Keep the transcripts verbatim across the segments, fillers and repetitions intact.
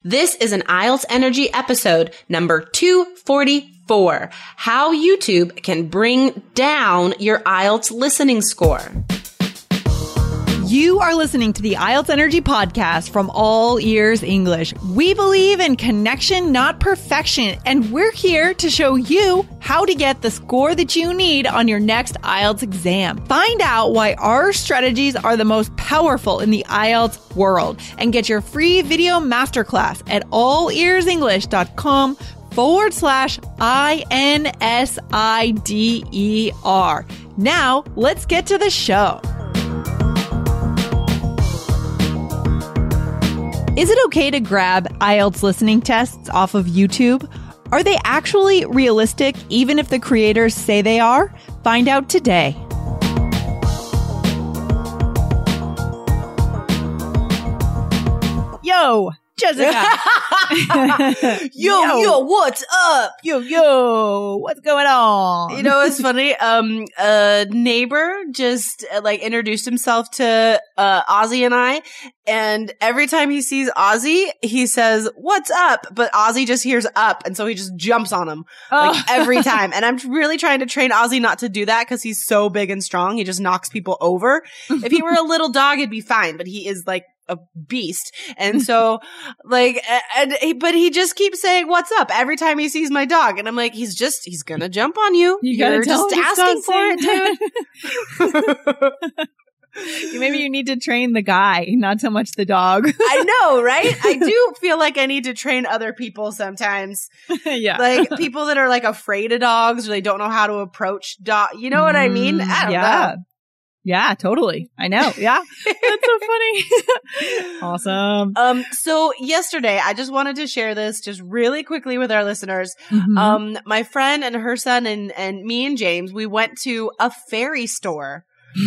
This is an I E L T S Energy episode number two forty-four. How YouTube can bring down your I E L T S listening score. You are listening to the I E L T S Energy podcast from All Ears English. We believe in connection, not perfection, and we're here to show you how to get the score that you need on your next I E L T S exam. Find out why our strategies are the most powerful in the I E L T S world and get your free video masterclass at allearsenglish.com forward slash I N S I D E R. Now, let's get to the show. Is it okay to grab I E L T S listening tests off of YouTube? Are they actually realistic, even if the creators say they are? Find out today. Yo, Jessica. yo, yo, yo, what's up? Yo, yo, what's going on? You know, it's funny. Um, a neighbor just uh, like introduced himself to uh, Ozzy and I, and every time he sees Ozzy, he says, "What's up?" But Ozzy just hears "up," and so he just jumps on him like Oh. every time. And I'm really trying to train Ozzy not to do that because he's so big and strong. He just knocks people over. If he were a little dog, it'd be fine, but he is like a beast. And so like, and he, but he just keeps saying, "What's up?" every time he sees my dog. And I'm like, he's just, he's gonna jump on you. You gotta You're tell just him to asking stop for it, dude. Maybe you need to train the guy, not so much the dog. I know, right? I do feel like I need to train other people sometimes. Yeah. Like people that are like afraid of dogs or they don't know how to approach dog. You know what I mean? I don't yeah. know. Yeah, totally. I know. Yeah. That's so funny. Awesome. Um, so yesterday, I just wanted to share this just really quickly with our listeners. Mhm. Um, my friend and her son and, and me and James, we went to a fairy store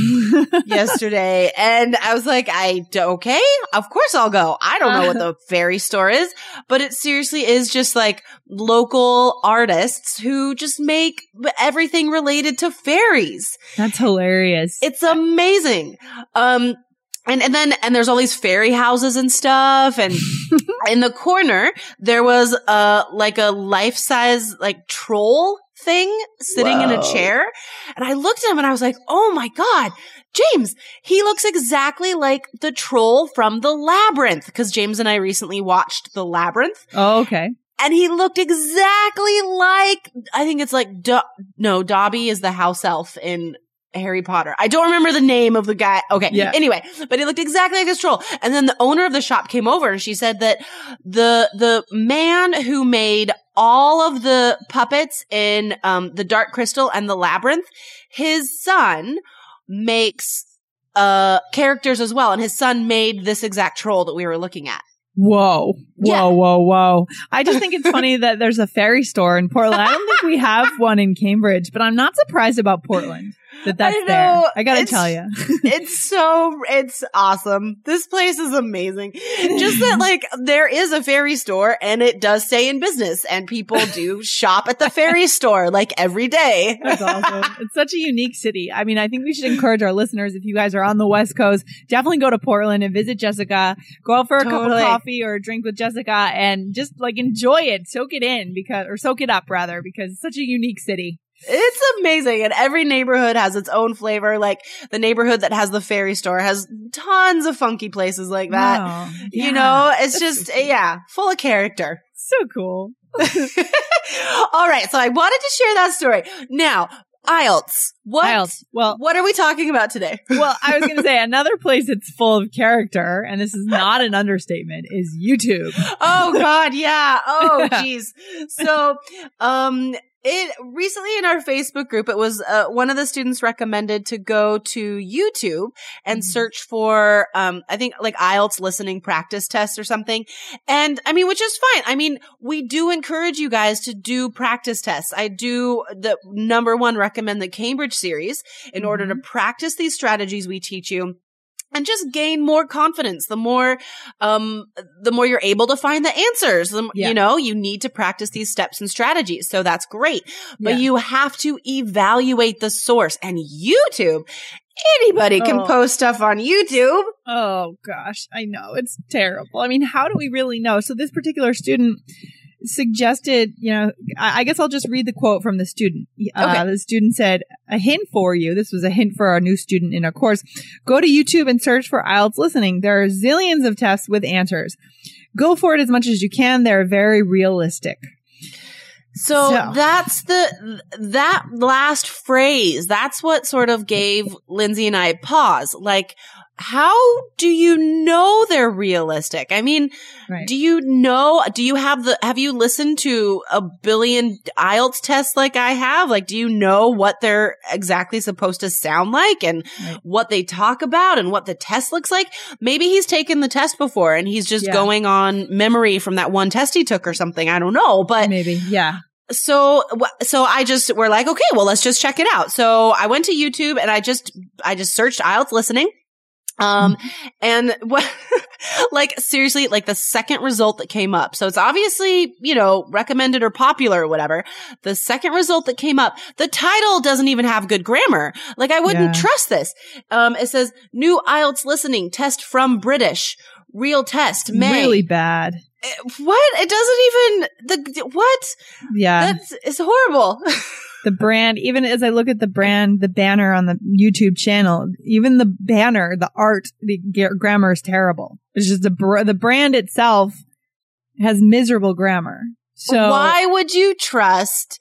yesterday, and I was like, I, d- okay, of course I'll go. I don't know what the fairy store is, but it seriously is just like local artists who just make everything related to fairies. That's hilarious. It's amazing. Um, And, and then, and there's all these fairy houses and stuff. And in the corner, there was a, like a life-size, like troll thing sitting in a Whoa. chair. And I looked at him and I was like, oh my God, James, he looks exactly like the troll from The Labyrinth. Cause James and I recently watched The Labyrinth. Oh, okay. And he looked exactly like, I think it's like, Do- no, Dobby is the house elf in Harry Potter. I don't remember the name of the guy. Okay. Yeah. Anyway, but he looked exactly like this troll. And then the owner of the shop came over and she said that the, the man who made all of the puppets in, um, the Dark Crystal and the Labyrinth, his son makes, uh, characters as well. And his son made this exact troll that we were looking at. Whoa. Whoa, Yeah. whoa, whoa. I just think it's funny that there's a fairy store in Portland. I don't think we have one in Cambridge, but I'm not surprised about Portland that that's I know. there. I gotta It's- tell you. It's so, it's awesome. This place is amazing. Just that like there is a fairy store and it does stay in business and people do shop at the fairy store like every day. That's awesome. It's such a unique city. I mean, I think we should encourage our listeners, if you guys are on the West Coast, definitely go to Portland and visit Jessica. Go out for a cup Totally. of coffee or a drink with Jessica and just like enjoy it. Soak it in because, or soak it up rather, because it's such a unique city. It's amazing. And every neighborhood has its own flavor. Like the neighborhood that has the fairy store has tons of funky places like that. Wow. You Yeah. know, it's That's just, so cool. yeah, full of character. So cool. All right. So I wanted to share that story. Now, I E L T S. What, I E L T S. Well, what are we talking about today? well, I was going to say another place that's full of character, and this is not an understatement, is YouTube. Oh God, yeah. Oh geez. So, um, it recently in our Facebook group, it was uh, one of the students recommended to go to YouTube and search for, um, I think like I E L T S listening practice tests or something. And I mean, which is fine. I mean, we do encourage you guys to do practice tests. I do the number one recommend the Cambridge series in order to practice these strategies we teach you. and just gain more confidence. The more, um, the more you're able to find the answers. The, yeah. You know, you need to practice these steps and strategies. So that's great. But yeah. you have to evaluate the source. And YouTube, anybody can oh. post stuff on YouTube. Oh gosh, I know. It's terrible. I mean, how do we really know? So this particular student suggested, you know, I, I guess I'll just read the quote from the student. Uh, okay. The student said, a hint for you. This was a hint for our new student in our course. Go to YouTube and search for I E L T S listening. There are zillions of tests with answers. Go for it as much as you can. They're very realistic. So, so that's the, that last phrase, that's what sort of gave Lindsay and I pause. Like, how do you know they're realistic? I mean, right. do you know, do you have the, have you listened to a billion I E L T S tests like I have? Like, do you know what they're exactly supposed to sound like and right. what they talk about and what the test looks like? Maybe he's taken the test before and he's just yeah. going on memory from that one test he took or something. I don't know, but maybe, yeah. So, so I just, we're like, okay, well, let's just check it out. So I went to YouTube and I just, I just searched I E L T S listening. Um, mm-hmm. and what, like, seriously, like the second result that came up. So it's obviously, you know, recommended or popular or whatever. The second result that came up, the title doesn't even have good grammar. Like, I wouldn't yeah. trust this. Um, it says new I E L T S listening test from British, real test, May. Really bad. What? It doesn't even, the, what? Yeah. That's, it's horrible. The brand, even as I look at the brand, the banner on the YouTube channel, even the banner, the art, the g- grammar is terrible. It's just the br- the brand itself has miserable grammar. So why would you trust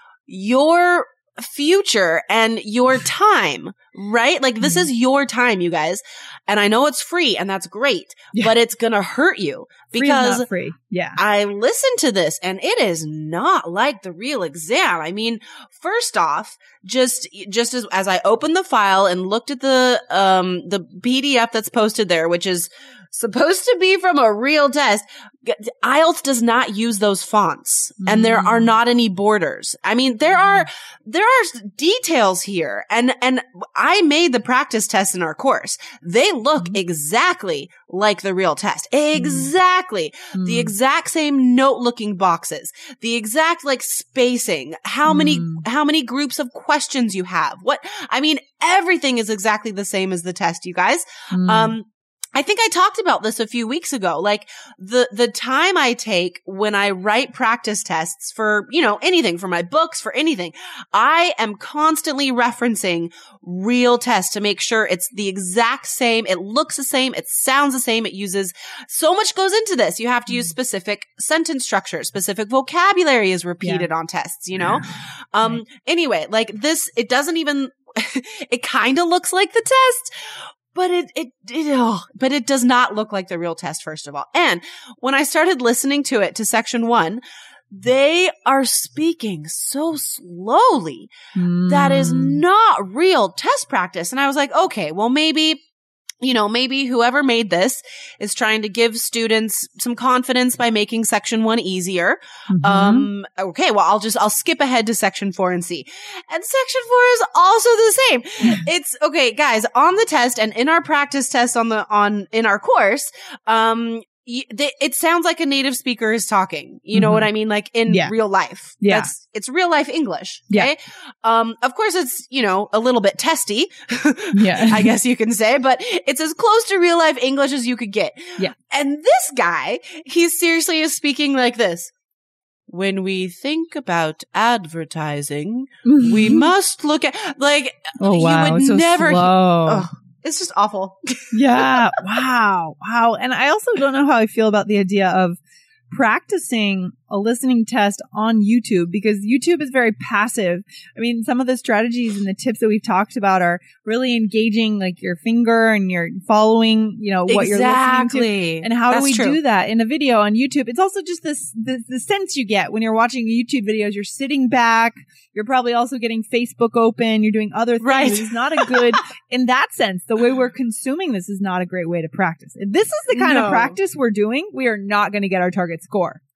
your future and your time, right? Like, this is your time, you guys. And I know it's free and that's great, yeah. but it's going to hurt you because free, not free. Yeah. I listened to this and it is not like the real exam. I mean, first off, just, just as, as I opened the file and looked at the, um, the P D F that's posted there, which is supposed to be from a real test, I E L T S does not use those fonts mm. and there are not any borders. I mean, there mm. are, there are details here and, and I made the practice tests in our course. They look mm. exactly like the real test. Exactly. Mm. The exact same note looking boxes, the exact like spacing, how mm. many, how many groups of questions you have. What, I mean, everything is exactly the same as the test, you guys. Mm. Um, I think I talked about this a few weeks ago. Like the, the time I take when I write practice tests for, you know, anything, for my books, for anything, I am constantly referencing real tests to make sure it's the exact same. It looks the same. It sounds the same. It uses so much goes into this. You have to use specific sentence structure, specific vocabulary is repeated yeah. on tests, you know? Yeah. Um, right. Anyway, like this, it doesn't even, it kind of looks like the test. But it, it, it, oh, but it does not look like the real test, first of all. And when I started listening to it, to section one, they are speaking so slowly. Mm. That is not real test practice. And I was like, okay, well, maybe, you know, maybe whoever made this is trying to give students some confidence by making section one easier. Mm-hmm. Um, okay, well, I'll just, I'll skip ahead to section four and see. And section four is also the same. It's, okay, guys, on the test and in our practice test on the, on, in our course, um, it sounds like a native speaker is talking. You know mm-hmm. what I mean? Like in yeah. real life. Yeah. That's, it's real life English. Okay. Yeah. Um, of course it's, you know, a little bit testy. Yeah. I guess you can say, but it's as close to real life English as you could get. Yeah. And this guy, he seriously is speaking like this. When we think about advertising, we must look at, like, oh, wow. you would so never, slow. oh, it's just awful. Yeah. Wow. Wow. And I also don't know how I feel about the idea of practicing a listening test on YouTube, because YouTube is very passive. I mean, some of the strategies and the tips that we've talked about are really engaging like your finger and you're following, you know, what exactly. you're listening to. And how That's do we true. do that in a video on YouTube? It's also just this, the, the sense you get when you're watching YouTube videos. You're sitting back. You're probably also getting Facebook open. You're doing other things. Right. It's not a good, in that sense, the way we're consuming this is not a great way to practice. If this is the kind no. of practice we're doing, we are not going to get our target score.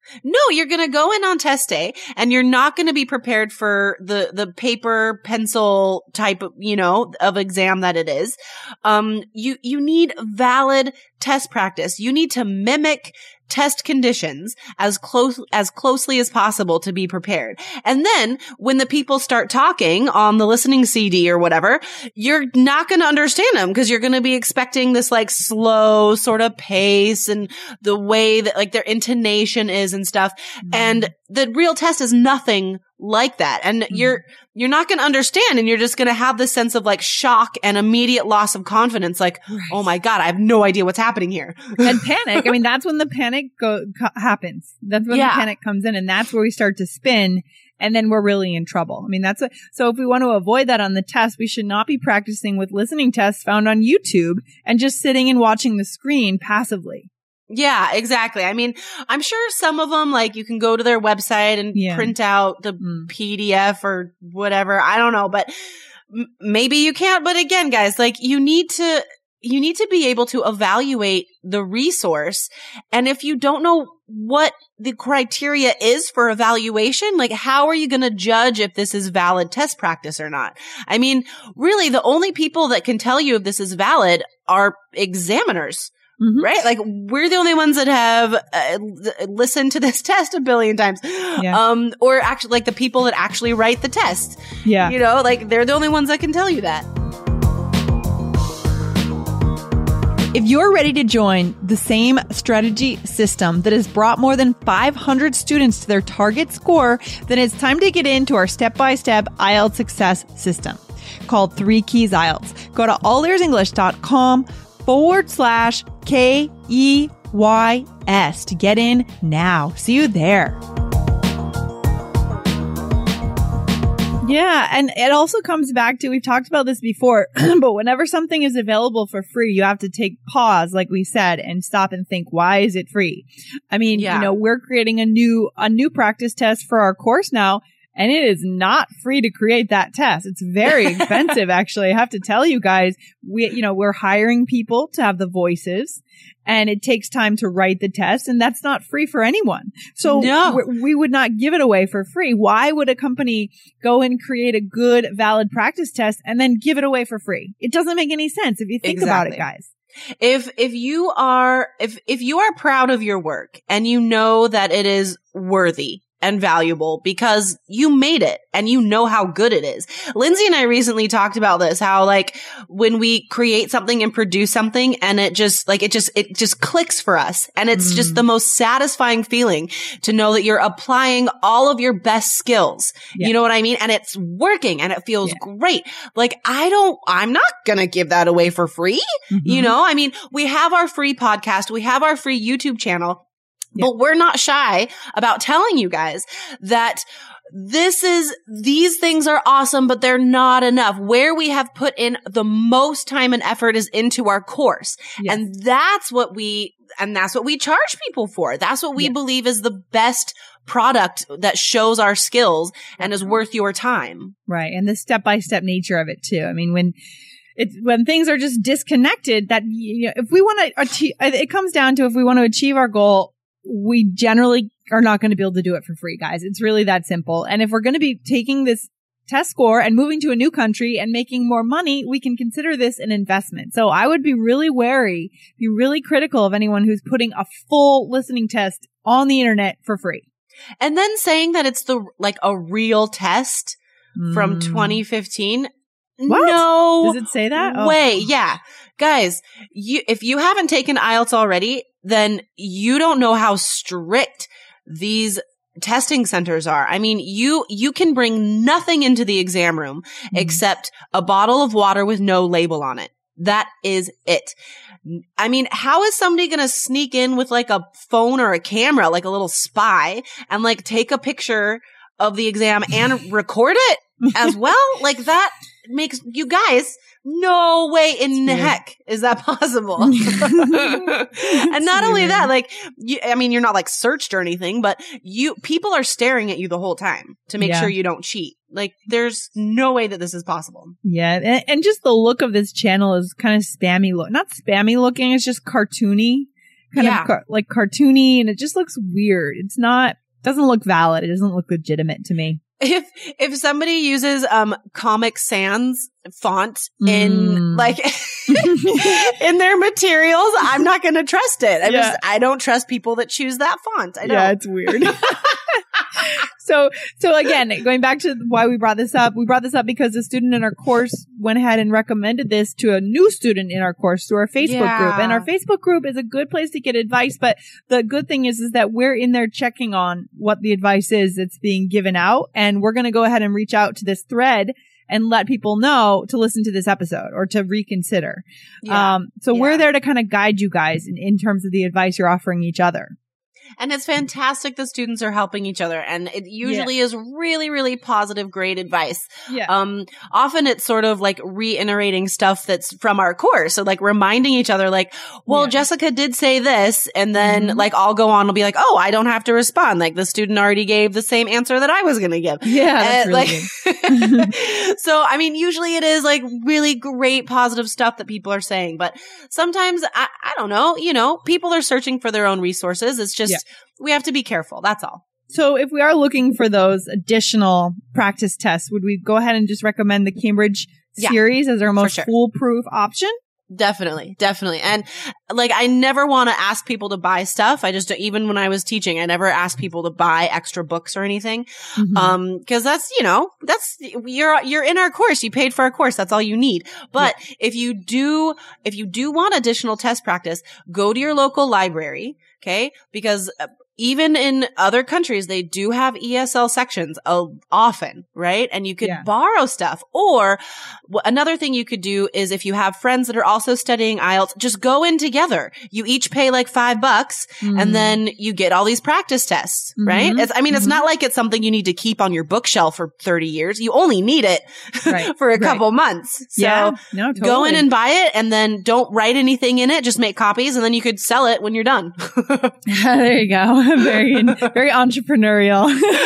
No, you're going to go in on test day and you're not going to be prepared for the, the paper pencil type of, you know, of exam that it is. Um, you, you need valid test practice. You need to mimic test conditions as close, as closely as possible to be prepared. And then when the people start talking on the listening C D or whatever, you're not going to understand them because you're going to be expecting this like slow sort of pace and the way that like their intonation is and stuff. Mm-hmm. And the real test is nothing like that. And mm-hmm. you're, you're not going to understand. And you're just going to have this sense of like shock and immediate loss of confidence. Like, right. oh my God, I have no idea what's happening here. And panic. I mean, that's when the panic go, co- happens. That's when yeah. the panic comes in. And that's where we start to spin. And then we're really in trouble. I mean, that's what, so if we want to avoid that on the test, we should not be practicing with listening tests found on YouTube and just sitting and watching the screen passively. Yeah, exactly. I mean, I'm sure some of them, like, you can go to their website and yeah. print out the mm. P D F or whatever. I don't know, but m- maybe you can't. But again, guys, like, you need to, you need to be able to evaluate the resource. And if you don't know what the criteria is for evaluation, like, how are you going to judge if this is valid test practice or not? I mean, really, the only people that can tell you if this is valid are examiners. Mm-hmm. Right? Like, we're the only ones that have uh, listened to this test a billion times. Yeah. Um, or actually, like, the people that actually write the test. Yeah. You know, like, they're the only ones that can tell you that. If you're ready to join the same strategy system that has brought more than five hundred students to their target score, then it's time to get into our step-by-step I E L T S success system called Three Keys I E L T S. Go to allearsenglish.com forward slash K E Y S to get in now. See you there. Yeah. And it also comes back to, we've talked about this before, but whenever something is available for free, you have to take pause, like we said, and stop and think, why is it free? I mean, yeah. you know, we're creating a new, a new practice test for our course now. And it is not free to create that test. It's very expensive, actually. I have to tell you guys, we, you know, we're hiring people to have the voices and it takes time to write the test, and that's not free for anyone. So no. we would not give it away for free. Why would a company go and create a good, valid practice test and then give it away for free? It doesn't make any sense if you think exactly. about it, guys. If, if you are, if, if you are proud of your work and you know that it is worthy and valuable because you made it and you know how good it is. Lindsay and I recently talked about this, how like when we create something and produce something and it just like, it just, it just clicks for us. And it's mm. just the most satisfying feeling to know that you're applying all of your best skills. Yeah. You know what I mean? And it's working and it feels yeah. great. Like I don't, I'm not going to give that away for free. Mm-hmm. You know, I mean, we have our free podcast. We have our free YouTube channel. Yeah. But we're not shy about telling you guys that this is, these things are awesome, but they're not enough. Where we have put in the most time and effort is into our course. Yes. And that's what we, and that's what we charge people for. That's what we yes. believe is the best product that shows our skills and is worth your time. Right. And the step-by-step nature of it too. I mean, when It's when things are just disconnected, that, you know, if we want to achieve, it comes down to if we want to achieve our goal, we generally are not going to be able to do it for free, guys. It's really that simple. And if we're going to be taking this test score and moving to a new country and making more money, we can consider this an investment. So I would be really wary, be really critical of anyone who's putting a full listening test on the internet for free. And then saying that it's the, like a real test mm. from twenty fifteen. What? No. Does it say that? Way. Oh. Yeah. Guys, you, if you haven't taken I E L T S already, then you don't know how strict these testing centers are. I mean, you, you can bring nothing into the exam room mm-hmm. except a bottle of water with no label on it. That is it. I mean, how is somebody going to sneak in with like a phone or a camera, like a little spy, and like take a picture of the exam and record it as well? Like that makes you guys, no way in the heck is that possible. And not only that, like, you, I mean, you're not like searched or anything, but you, people are staring at you the whole time to make yeah. sure you don't cheat. Like, there's no way that this is possible. Yeah. And, and just the look of this channel is kind of spammy look, not spammy looking. It's just cartoony. kind Yeah. of car- like cartoony, and it just looks weird. It's not, doesn't look valid. It doesn't look legitimate to me. If if somebody uses um Comic Sans font in Mm. like in their materials, I'm not going to trust it. I Yeah. just I don't trust people that choose that font. I don't. Yeah, it's weird. So, so again, going back to why we brought this up, we brought this up because a student in our course went ahead and recommended this to a new student in our course through our Facebook Yeah. group. And our Facebook group is a good place to get advice. But the good thing is, is that we're in there checking on what the advice is that's being given out. And we're going to go ahead and reach out to this thread and let people know to listen to this episode or to reconsider. Yeah. Um, so Yeah. we're there to kind of guide you guys in, in terms of the advice you're offering each other. And it's fantastic the students are helping each other. And it usually is really, really positive, great advice. Yeah. Um, often it's sort of like reiterating stuff that's from our course. So like reminding each other, like, well, Yeah. Jessica did say this. And then Mhm. like I'll go on and be like, oh, I don't have to respond. Like the student already gave the same answer that I was going to give. Yeah, that's And, really like, so, I mean, usually it is like really great positive stuff that people are saying, but sometimes I, I don't know, you know, people are searching for their own resources. It's just, Yeah. we have to be careful. That's all. So if we are looking for those additional practice tests, would we go ahead and just recommend the Cambridge Yeah, series as our most sure. foolproof option? Definitely. Definitely. And like, I never want to ask people to buy stuff. I just, even when I was teaching, I never asked people to buy extra books or anything. Mhm. Um, cause that's, you know, that's, you're, you're in our course. You paid for our course. That's all you need. But if you do, if you do want additional test practice, go to your local library. Okay. Because uh, even in other countries, they do have E S L sections uh, often, right? And you could Yeah. borrow stuff. Or w- another thing you could do is if you have friends that are also studying I E L T S, just go in together. You each pay like five bucks Mhm. and then you get all these practice tests, right? Mhm. It's, I mean, it's Mhm. not like it's something you need to keep on your bookshelf for thirty years. You only need it Right. for a Right. couple months. So yeah. No, totally. go in and buy it and then don't write anything in it. Just make copies and then you could sell it when you're done. There you go. Very, very entrepreneurial.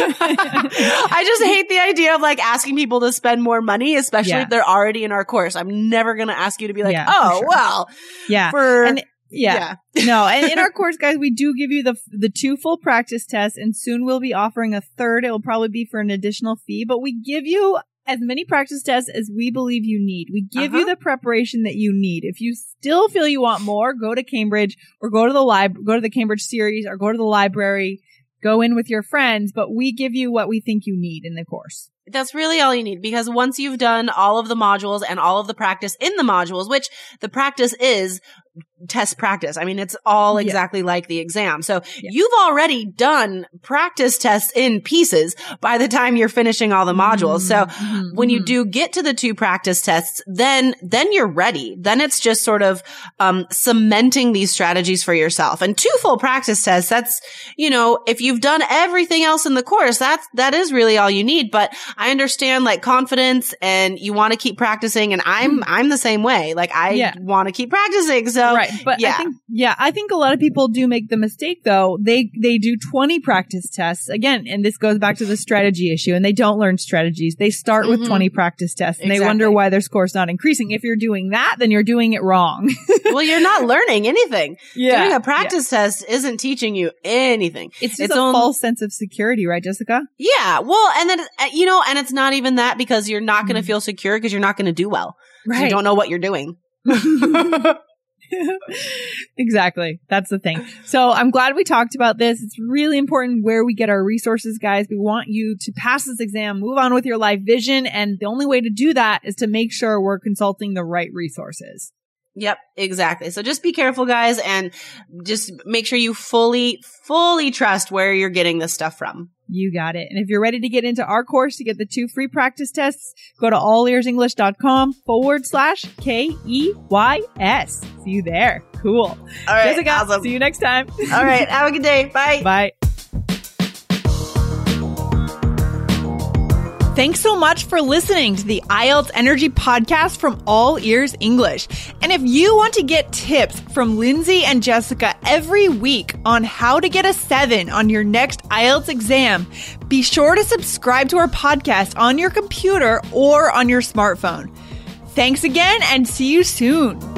I just hate the idea of like asking people to spend more money, especially Yeah. if they're already in our course. I'm never going to ask you to be like, Yeah, for oh, sure. well, Yeah. for, And yeah. No, and in our course, guys, we do give you the the two full practice tests, and soon we'll be offering a third. It will probably be for an additional fee, but we give you as many practice tests as we believe you need. We give you Uh-huh. the preparation that you need. If you still feel you want more, go to Cambridge or go to the lib- go to the Cambridge series or go to the library. Go in with your friends, but we give you what we think you need in the course. That's really all you need, because once you've done all of the modules and all of the practice in the modules, which the practice is test practice. I mean, it's all Yeah. exactly like the exam. So Yeah. you've already done practice tests in pieces by the time you're finishing all the modules. So Mhm, when you mhm. do get to the two practice tests, then, then you're ready. Then it's just sort of, um, cementing these strategies for yourself. And two full practice tests, that's, you know, if you've done everything else in the course, that's, that is really all you need. But I understand like confidence and you want to keep practicing. And I'm, I'm the same way. Like I Yeah. want to keep practicing. So Right. But yeah. I think, yeah, I think a lot of people do make the mistake though. They, they do twenty practice tests again. And this goes back to the strategy issue, and they don't learn strategies. They start with Mhm. twenty practice tests and they wonder Exactly. why their score's not increasing. If you're doing that, then you're doing it wrong. well, you're not learning anything. Yeah. Doing a practice test isn't teaching you anything. It's just Its a own- false sense of security, right, Jessica? Yeah. Well, and then, uh, you know, and it's not even that, because you're not going to Mhm. feel secure because you're not going to do well. 'Cause You don't know what you're doing. Exactly. That's the thing. So I'm glad we talked about this. It's really important where we get our resources, guys. We want you to pass this exam, move on with your life vision. And the only way to do that is to make sure we're consulting the right resources. Yep, exactly. So just be careful, guys, and just make sure you fully, fully trust where you're getting this stuff from. You got it. And if you're ready to get into our course to get the two free practice tests, go to allearsenglish.com forward slash K E Y S. See you there. Cool. All right. Jessica, Awesome. see you next time. All right. Have a good day. Bye. Bye. Thanks so much for listening to the I E L T S Energy Podcast from All Ears English. And if you want to get tips from Lindsay and Jessica every week on how to get a seven on your next I E L T S exam, be sure to subscribe to our podcast on your computer or on your smartphone. Thanks again and see you soon.